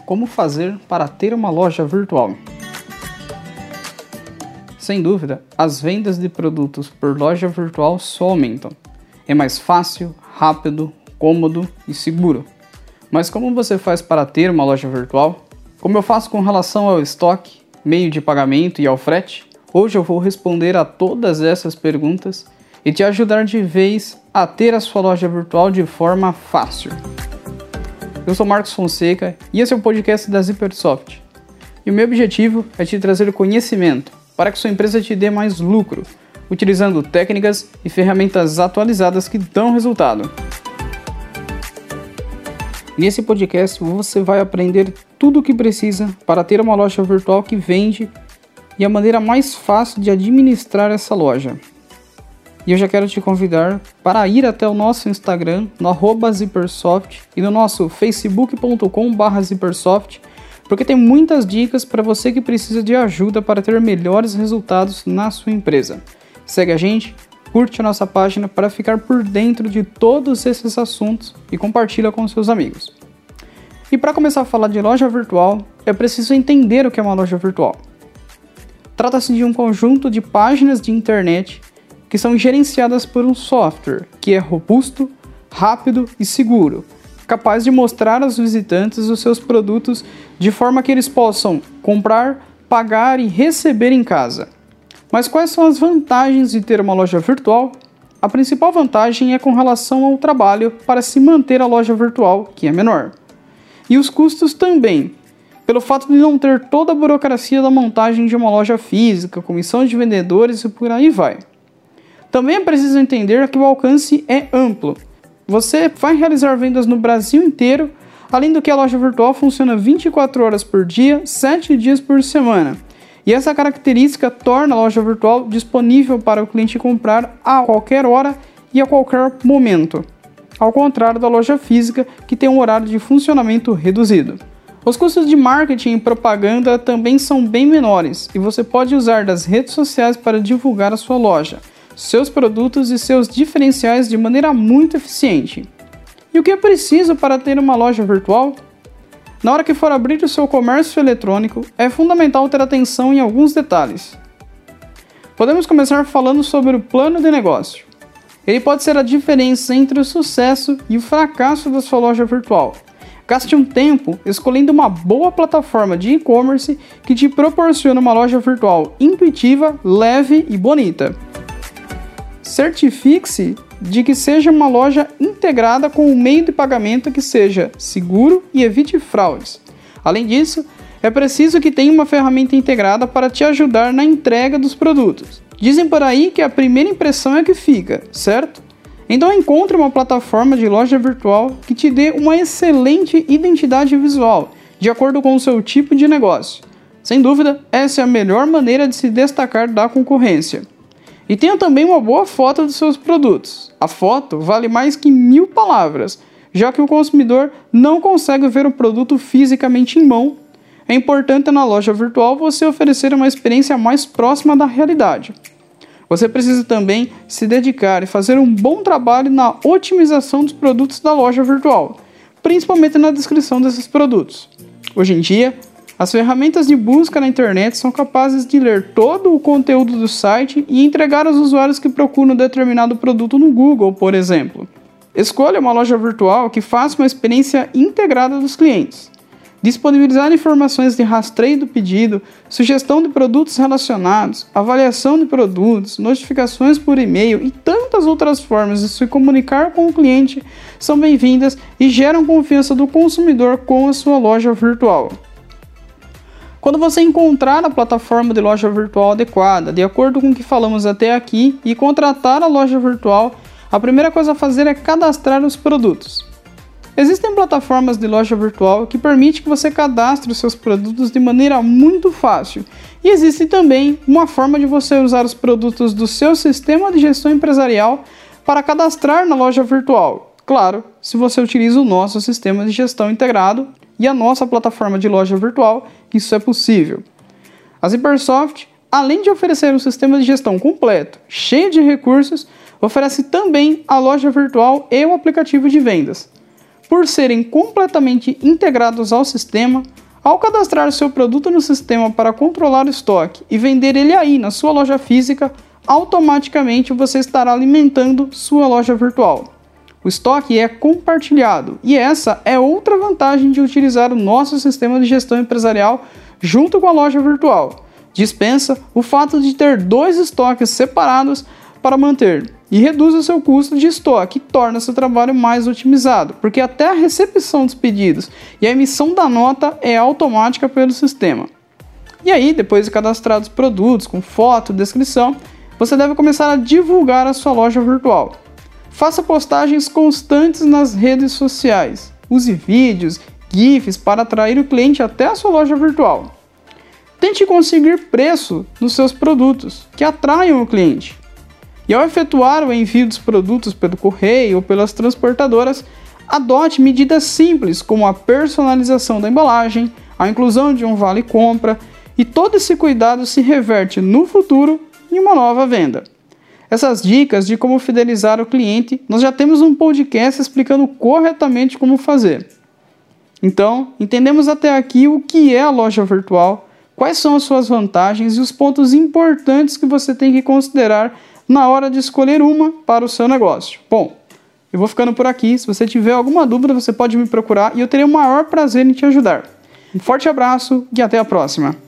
como fazer para ter uma loja virtual. Sem dúvida, as vendas de produtos por loja virtual só aumentam. É mais fácil, rápido, cômodo e seguro. Mas como você faz para ter uma loja virtual? Como eu faço com relação ao estoque, meio de pagamento e ao frete? Hoje eu vou responder a todas essas perguntas e te ajudar de vez a ter a sua loja virtual de forma fácil. Eu sou Marcos Fonseca e esse é o podcast da Zippersoft. E o meu objetivo é te trazer conhecimento para que sua empresa te dê mais lucro, utilizando técnicas e ferramentas atualizadas que dão resultado. Nesse podcast você vai aprender tudo o que precisa para ter uma loja virtual que vende e a maneira mais fácil de administrar essa loja. E eu já quero te convidar para ir até o nosso Instagram, no @Zippersoft, e no nosso facebook.com/Zippersoft, porque tem muitas dicas para você que precisa de ajuda para ter melhores resultados na sua empresa. Segue a gente, curte a nossa página para ficar por dentro de todos esses assuntos e compartilha com seus amigos. E para começar a falar de loja virtual, é preciso entender o que é uma loja virtual. Trata-se de um conjunto de páginas de internet que são gerenciadas por um software que é robusto, rápido e seguro, capaz de mostrar aos visitantes os seus produtos de forma que eles possam comprar, pagar e receber em casa. Mas quais são as vantagens de ter uma loja virtual? A principal vantagem é com relação ao trabalho para se manter a loja virtual, que é menor. E os custos também, pelo fato de não ter toda a burocracia da montagem de uma loja física, comissão de vendedores e por aí vai. Também é preciso entender que o alcance é amplo. Você vai realizar vendas no Brasil inteiro, além do que a loja virtual funciona 24 horas por dia, 7 dias por semana. E essa característica torna a loja virtual disponível para o cliente comprar a qualquer hora e a qualquer momento, ao contrário da loja física, que tem um horário de funcionamento reduzido. Os custos de marketing e propaganda também são bem menores e você pode usar das redes sociais para divulgar a sua loja, seus produtos e seus diferenciais de maneira muito eficiente. E o que é preciso para ter uma loja virtual? Na hora que for abrir o seu comércio eletrônico, é fundamental ter atenção em alguns detalhes. Podemos começar falando sobre o plano de negócio. Ele pode ser a diferença entre o sucesso e o fracasso da sua loja virtual. Gaste um tempo escolhendo uma boa plataforma de e-commerce que te proporcione uma loja virtual intuitiva, leve e bonita. Certifique-se de que seja uma loja integrada com um meio de pagamento que seja seguro e evite fraudes. Além disso, é preciso que tenha uma ferramenta integrada para te ajudar na entrega dos produtos. Dizem por aí que a primeira impressão é que fica, certo? Então encontre uma plataforma de loja virtual que te dê uma excelente identidade visual, de acordo com o seu tipo de negócio. Sem dúvida, essa é a melhor maneira de se destacar da concorrência. E tenha também uma boa foto dos seus produtos. A foto vale mais que 1000 palavras, já que o consumidor não consegue ver o produto fisicamente em mão. É importante na loja virtual você oferecer uma experiência mais próxima da realidade. Você precisa também se dedicar e fazer um bom trabalho na otimização dos produtos da loja virtual, principalmente na descrição desses produtos. Hoje em dia, as ferramentas de busca na internet são capazes de ler todo o conteúdo do site e entregar aos usuários que procuram determinado produto no Google, por exemplo. Escolha uma loja virtual que faça uma experiência integrada dos clientes. Disponibilizar informações de rastreio do pedido, sugestão de produtos relacionados, avaliação de produtos, notificações por e-mail e tantas outras formas de se comunicar com o cliente são bem-vindas e geram confiança do consumidor com a sua loja virtual. Quando você encontrar a plataforma de loja virtual adequada, de acordo com o que falamos até aqui, e contratar a loja virtual, a primeira coisa a fazer é cadastrar os produtos. Existem plataformas de loja virtual que permitem que você cadastre os seus produtos de maneira muito fácil. E existe também uma forma de você usar os produtos do seu sistema de gestão empresarial para cadastrar na loja virtual. Claro, se você utiliza o nosso sistema de gestão integrado e a nossa plataforma de loja virtual, isso é possível. A Zippersoft, além de oferecer um sistema de gestão completo, cheio de recursos, oferece também a loja virtual e o aplicativo de vendas. por serem completamente integrados ao sistema, ao cadastrar seu produto no sistema para controlar o estoque e vender ele aí na sua loja física, automaticamente você estará alimentando sua loja virtual. O estoque é compartilhado e essa é outra vantagem de utilizar o nosso sistema de gestão empresarial junto com a loja virtual. Dispensa o fato de ter 2 estoques separados para manter e reduz o seu custo de estoque e torna seu trabalho mais otimizado, porque até a recepção dos pedidos e a emissão da nota é automática pelo sistema. E aí, depois de cadastrar os produtos com foto e descrição, você deve começar a divulgar a sua loja virtual. Faça postagens constantes nas redes sociais. Use vídeos, GIFs para atrair o cliente até a sua loja virtual. Tente conseguir preço nos seus produtos que atraiam o cliente. E ao efetuar o envio dos produtos pelo correio ou pelas transportadoras, adote medidas simples como a personalização da embalagem, a inclusão de um vale-compra, e todo esse cuidado se reverte no futuro em uma nova venda. Essas dicas de como fidelizar o cliente, nós já temos um podcast explicando corretamente como fazer. Então, entendemos até aqui o que é a loja virtual, quais são as suas vantagens e os pontos importantes que você tem que considerar na hora de escolher uma para o seu negócio. Bom, eu vou ficando por aqui. Se você tiver alguma dúvida, você pode me procurar e eu terei o maior prazer em te ajudar. Um forte abraço e até a próxima!